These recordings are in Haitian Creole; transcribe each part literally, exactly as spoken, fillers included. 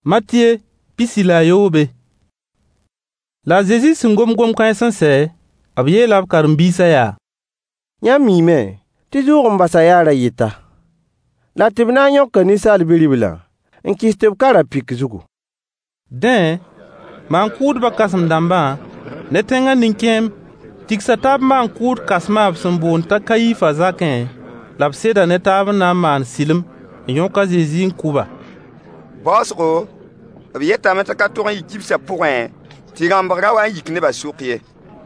Matthieu pisila yobe. La Jésus singom gom kan sanse abiye lab karbisa ya. Nya mime ti zurum basa yara yita. La tibna nyok ni sal bilibla. En kisteb kara pik zugu. Den man kud ba kasam damba ne tenga ninkem tiksa tab man kud kasma sambon ta kayifa zaken lab seda ne tab na man silim nyoka Jésus kuba. Bosgo Vieta met ka to yi kipsa point ti gambara wa yikne ba sokie.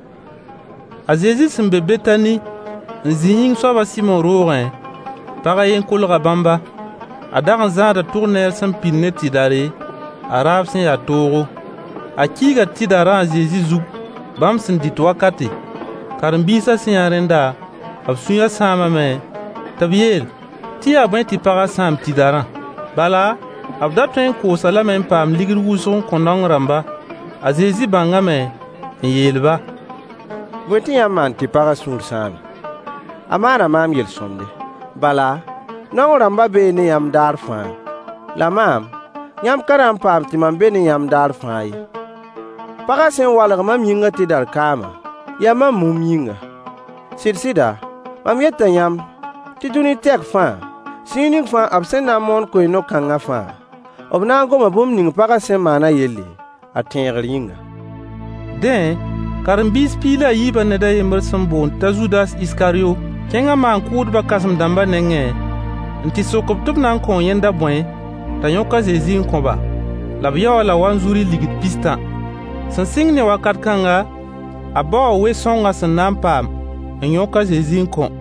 A Jésus simbe betani nzining so ba Simon Rorin para yen kulga bamba adar zada tourner sam pineti dare arab sin ya togo akiga tidara Jésus zuk bam sin dit wakati karambisa sin arenda absuya sama me tabiel ti abin ti para sam tidara bala abdatwen ko salamen pam ligir wuson konong ramba a Jésus bangame yelba Weti yaman ti para sur sam amana mam yel sonde bala nong ramba be ne yam dar fa la mam yam karam pam ti mam be ne yam dar fa yi para sen wala mam yinga ti dar kama yam mum yinga sirsida mam yetta yam ti duni tek fa sinin fa absen na mon ko no kanga fa obna goma bum ning para sen mana yeli atengar yinga den karambis pila yiba ne da yember sambon ta Judas Iscario kenga man kud ba kasam damba nenge nti sokop tup nan kon yenda bwen ta yoka Jésus nkomba labya wala wanzuri ligit pista san sing ne wakat kanga aba we songa san nampam nyoka Jésus nkon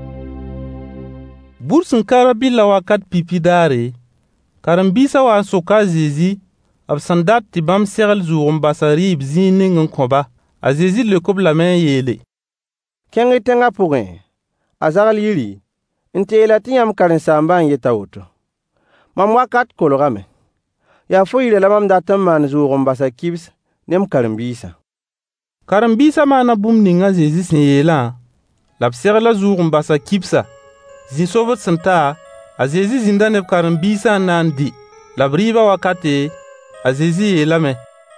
bursun karabila wakat pipidare karambisa wa soka Jésus ab sandat tibam serel zurum basari bzini nkomba a Jésus le kob la main yele kengi tenga pourin azagal yiri intela tiyam karin samban yeta woto mam wakat kologame ya foyile la mam datam man zurum basa kibs nem karambisa karambisa mana bum ninga Jésus sin yela lab serla zurum basa kibsa zin sobot santa a Jésus zinda ne karambisa nandi labriba wakate a Jésus yelame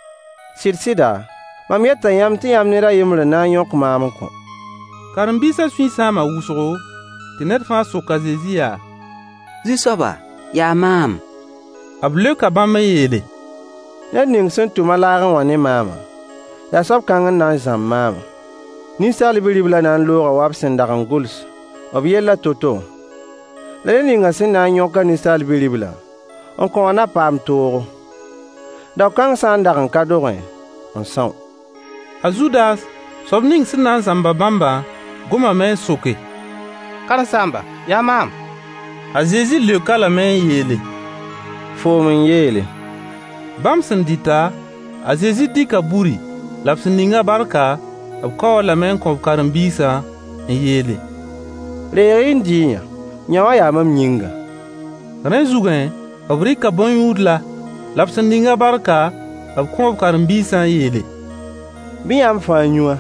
sirsida mam yetta yam ti yam nera yimre na yok mam ko karambisa sui sama wusgo tinet fa soka Jésus ya zisoba ya mam able ka bama yele ya ning sen tuma lagan wane mama ya sob kangan na zam mama ni sal bilibla nan lora wabsen dagan guls obiela toto le ninga sen na nyoka ni sal bilibla on ko na pam toro da kan san dagan kadoren on son a Judas sobning sinan zamba bamba goma men soke kala samba ya mam a Jésus le kala men yele fo men yele bam sindita a Jésus dika buri lapsininga barka ab ko la men ko karambisa yele le indinya nyawa ya mam nyinga ren zugen abrika bon yudla lapsininga barka ab ko karambisa yele biyam fa nyua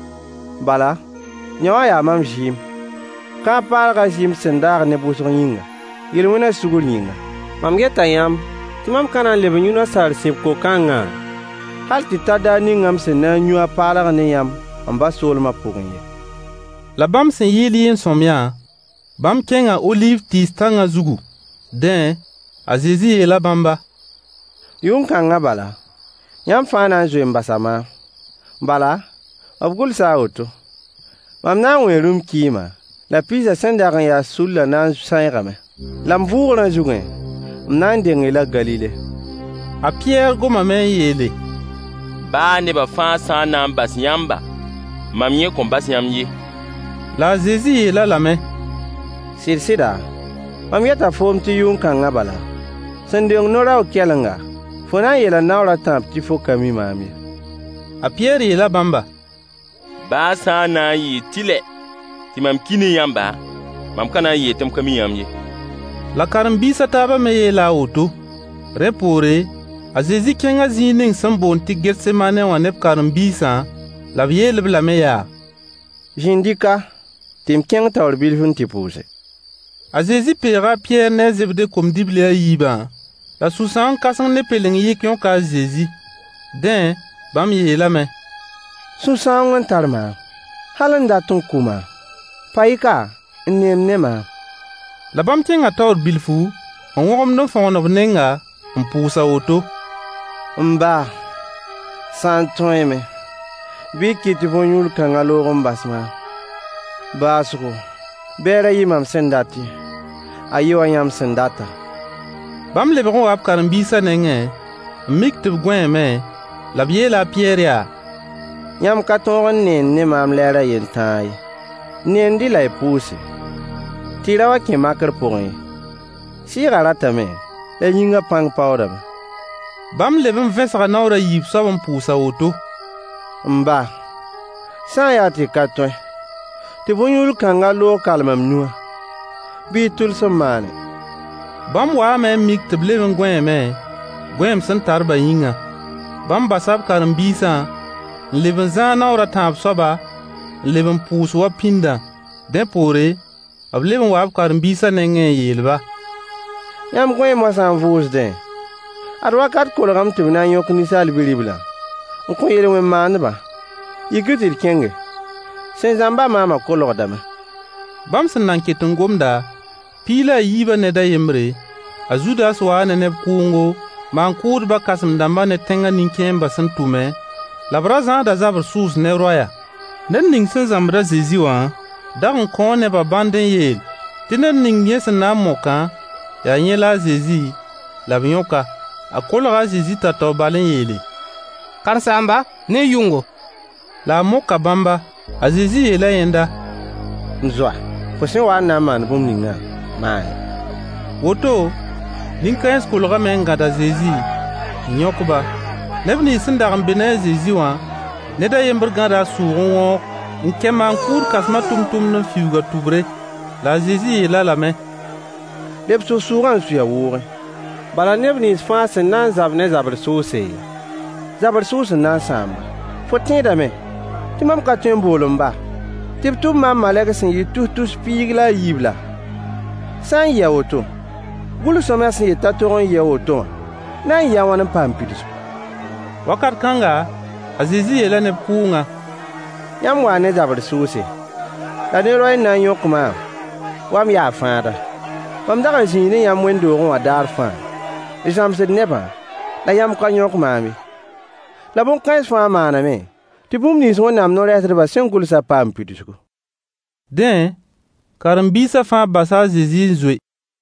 bala nyawa ya mam jim ka parga jim sendar ne busro yinga yelmuna sugur yinga mam geta yam timam kana lebe nyuna sar sip ko kanga hal ti tada ni ngam sena nyua parga ne yam amba sol ma pugnye la bam sen yeli en somya bam kenga olive tistanga zugu den a Jésus ela bamba yun kanga bala yam fana zo mbasama bala abgul saoto mam na werum kima la pisa sendaran ya sulla na sayrame lam vurna jugen nan dengi la Galile a Pierre goma men yele ba ne ba fa sa na bas yamba mam ye kon bas yam ye la Jésus yela la me sirsida mam yata fom ti yun kanga bala sendeng nora o kelanga fona yela nawra tamp ti fo kami mami a Pierre yela bamba ba sa na yi tile ti mam kini yamba mam kana yi tem kami yam ye la karambisa taba me yela auto repore a Jésus kenga zining sambon ti Getsemane wa nep karambisa la yele bla me ya jindika tim keng tawr bil hun ti puse a Jésus pera Pierre ne zebde kom dible yiba La sũ-sãng kãseng ne peleng yik yõka a Zezi. Dẽ, bãmb yeelame: Sũ-sãng n tar maam, hal n dat n kʋ maam. Pa y ka n neem ne maam. La bãmb kẽnga taoor bilfu n wõgemd n fõgenb nenga n pʋʋsa woto: M ba, sã n tõeme, bɩ y kɩt tɩ bõn-yũul kãngã loog n bas maam. Baasgo, bɛɛra yɩ mam sẽn dat ye, a yɩ wa yãmb sẽn data. Bãmb lebg n wa b karen-biisã nengẽ n mik tɩ b gõeeme, la b yeela a Pɩyɛɛr yaa: Yãmb ka tõog n neen ne maam lɛɛrã yentãag ye. Neen-dɩ la y pʋʋse, tɩ y ra wa kẽ makr pʋgẽ ye. Sɩɩgã ratame, la yĩngã pãng paoodame. Bãmb leb n vẽsga naoor a yiib soab n pʋʋsa woto: M ba, sã n yaa tɩ ka tõe, tɩ bõn-yũul kãngã loog kalem m nuwã, bɩ y tʋls n maane. Bãmb waame n mik tɩ b leb n gõeeme, gõeem sẽn tar-ba yĩngã. Bãmb basa b karen-biisã n leb n zãag naoorã tãab soaba n leb n pʋʋs wa pĩndã. Dẽ poore, b leb n wa b karen-biisã nengẽ n yeel-ba: Yãmb gõeem wã sã n vʋʋsdẽ, ad wakat kolgame tɩ b na n yõk ninsaal bi-riblã n kõ yel-wẽn-maandbã. Yik tɩ d kẽnge, sẽn zãmba maamã kolgdame. Bãmb sẽn nan ket n gomda, piig la a yiibã ned a yembre, a Zudas waa ne neb kʋʋngo, maan-kʋʋdbã kãsem-dãmbã ne tẽngã nin-kẽembã sẽn tʋme, la b ra zãada zabr sʋʋs ne roɛya. Ned ning sẽn zãmbd a Zezi wã dag n kõ nebã bãnd n yeel tɩ ned ning yẽ sẽn na n mokã yaa yẽ la a Zezi, la b yõka. A kolga a Zezi t'a tao bal n yeele: Karen-saamba ne yʋngo. La a moka bãmba. A Zezi yeela yẽnda: M zoa, fo sẽn wa n na n maan bũmb ningã, maane. Woto, nin-kãens kolgame n gãd a Zezi n yõk-ba. Neb nins sẽn dag n be ne a Zezi wã, ned a yembr gãda a sʋʋg n wõog n kẽ maan-kʋʋd kãsmã tʋm-tʋmd n fiuuga tubre. La a Zezi yeela lame: Leb sʋg-sʋʋgã n suya wʋʋgẽ. Bala neb nins fãa sẽn na n zab ne zabr soose, zabr sʋʋs n na n sãamba. Fo tẽedame tɩ mam ka tõe n bool m ba tɩ b tʋb mam malɛk sẽn yɩ tus-tus piig la a yiib la. Sã n yɩ a woto, gʋls-sõamã sẽn yet t'a tog n yɩ a woto wã na n yɩ a wãn n paam pidsg. Wakat kãnga, a Zezi yeela neb kʋʋngã: Yãmb waa ne zabr soose, la ne roɛ n na n yõk maam, wa m yaa fãada. Mam dag n zĩig ne yãmb wẽn-doogẽ wã daar fãa, y zãmsd nebã, la yãmb ka yõk maam ye. La bõn-kãens fãa maaname tɩ bũmb nins Wẽnnaam no-rɛɛsdbã sẽn gʋlsã paam pidsgu. Dẽ, karen-biisã fãa basa a Zezi n zoe.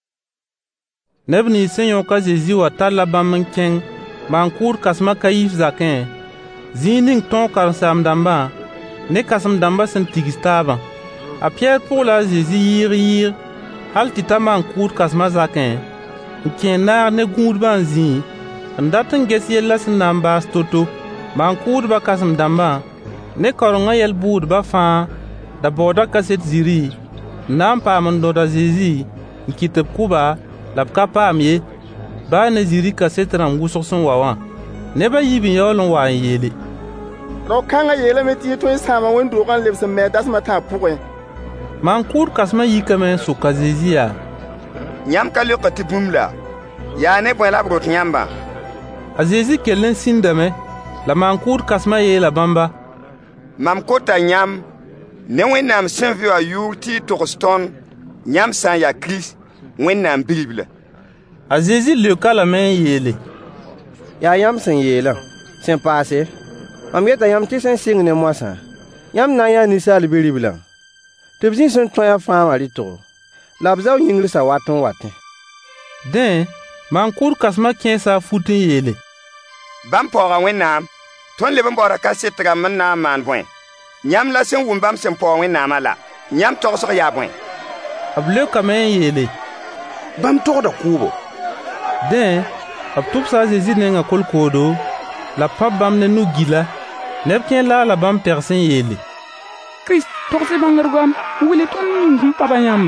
Neb nins sẽn yõk a Zezi wã talla bãmb n kẽng maan-kʋʋd kãsmã Kayif zakẽ, zĩig ning tõog karen-saam-dãmbã ne kãsem-dãmbã sẽn tigs taabã. A Pɩyɛɛr pʋgla a Zezi yɩɩg-yɩɩg hal tɩ ta maan-kʋʋd kãsmã zakẽ n kẽ naag ne gũudbã n zĩig n dat n ges yɛllã sẽn na n baas to-to. Maan-kʋʋdbã kãsem-dãmbã ne kaorengã yɛl-bʋʋdbã fãa da baooda kaset ziri n na n paam n dõd a Zezi n kɩt b kʋba la b ka paam ye, baa ne ziri kaset rãmb wʋsg sẽn wa wã. Nebã yiib n yaool n wa n yeele: Rao-kãngã yeelame tɩ yẽ tõe n sãama wẽn-doogã n lebs n mɛ dasmã tãab pʋgẽ. Maan-kʋʋd kãsmã yikame n sok a Zezi yaa: Yãmb ka leoka tɩ bũmb la, yaa ne bõe la b rot yãmbã? A Zezi kell n sĩndame, la maan-kʋʋd kãsmã yeela bãmba: Mam kota yãmb ne Wẽnnaam sẽn vɩ wã yʋʋr tɩ y togs tõnd yãmb sã n yaa Kirist, Wẽnnaam Bi-riblã. A Zezi leoka lame n yeele: Yaa yãmb sẽn yeelã, sẽn paase, mam yeta yãmb tɩ sẽn sɩng ne moasã, yãmb na n yaa ninsaal bi-riblã, tɩ b zĩ sẽn tõe-a fãa wã rɩtgo, la b zao yĩngrsã wat n watẽ. Dẽ, maan-kʋʋd kãsmã kẽesa a fut n yeele: Bãmb paooga Wẽnnaam, tõnd leb n baooda kaset rãmb n na n maan bõe? Yãmb la sẽn wʋm bãmb sẽn paoog Wẽnnaamã la, yãmb togsg yaa bõe? B leokame n yeele: Bãmb togda kʋʋbo. Dẽ, b tʋbsa a Zezi nengã kolkoodo, la b pãb bãmb ne nu-gila. Neb kẽ laala bãmb pɛgs n yeele: Kirist, togs-y bãngr goam, n wɩle tõnd ning sẽn paba yãmbã.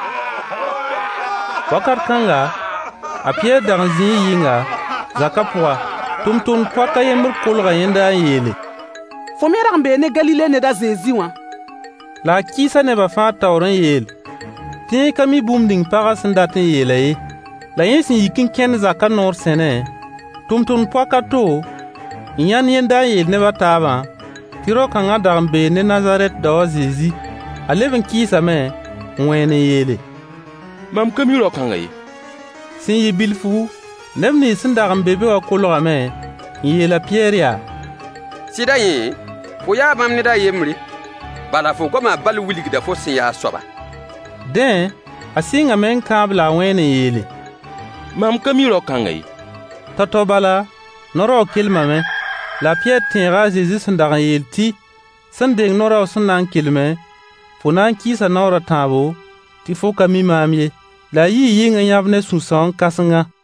Wakat kãnga, a Pɩyɛɛr dag n zĩig yɩnga, zakã pʋga, tʋm-tʋmd poaka yembr kolga yẽnda n yeele: Fo me rag n bee ne Galile ned a Zezi wã. La a kɩɩsa nebã fãa taoor n yeel tɩ yẽ ka mi bũmb ning pagã sẽn dat n yeela ye. La yẽ sẽn yik n kẽnd zakã noor sẽne, tʋm-tʋmd poaka to, n yãnd yẽnda n yeel nebã taabã tɩ rao-kãngã dag n bee ne Nazarɛt dao a Zezi. A leb n kɩɩsame n wẽen n yeele: Mam ka mi rao-kãngã ye. Sẽn yɩ bilfu, neb nins sẽn dag n be be wã kolgame n yeela Pɩyɛɛr yaa: Sɩda yẽ, fo yaa bãmb ned a yembre, bala fo goamã bal wilgda fo sẽn yaa soaba. Dẽ, a sɩngame n kãab la a wẽen n yeele: Mam ka mi rao-kãngã ye. Tao-tao bala, no-rao kelmame, la a Pɩyɛɛr tẽega a Zezi sẽn dag n yeel tɩ sẽn deng no-rao sẽn na n kelme, fo na n kɩɩsa naoorã tãabo tɩ fo ka mi maam ye, la a yɩɩ yɩng n yãb ne sũ-sãoong kãsengã.